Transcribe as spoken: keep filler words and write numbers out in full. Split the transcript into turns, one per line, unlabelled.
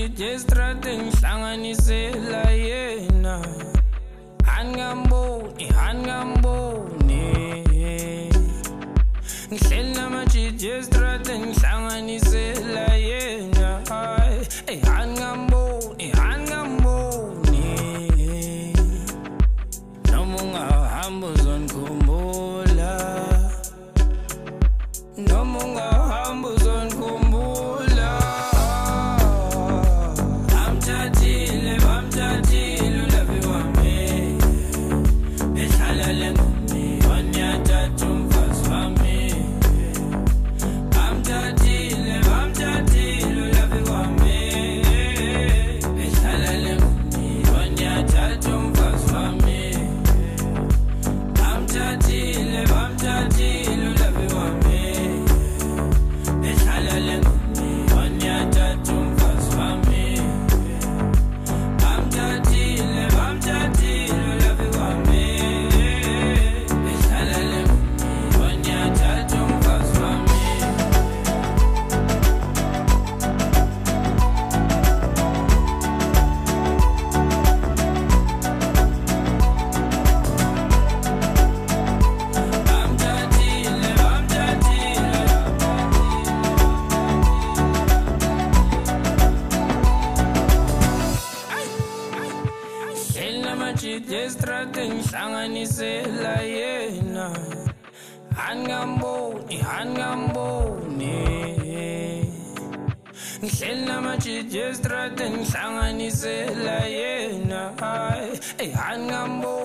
namajidi estrada ngihlanganisela yena angamboni angamboni ngihleli namajidi estrada ngihlanganisela yena hey angamboni angamboni noma ungahamba uzongikhumbula noma ungahamba uzongikhumbula bamthathile bamthathile ulavi wami ehlala lengumi wanyathatha umfazi wami bamthathile bamthathile ulavi wami ehlala lengumi wanyathatha umfazi wami bamthathile bamthathile ulavi wami ehlala lengumi wanyathatha umfazi wami bamthathile bamthathile ulavi wami ehlala lengumi wanyathatha umfazi wami bamthathile bamthathile ngihleli namajidi estrada ngihlanganisela yena angamboni angamboni ngihleli namajidi estrada ngihlanganisela yena hey angamboni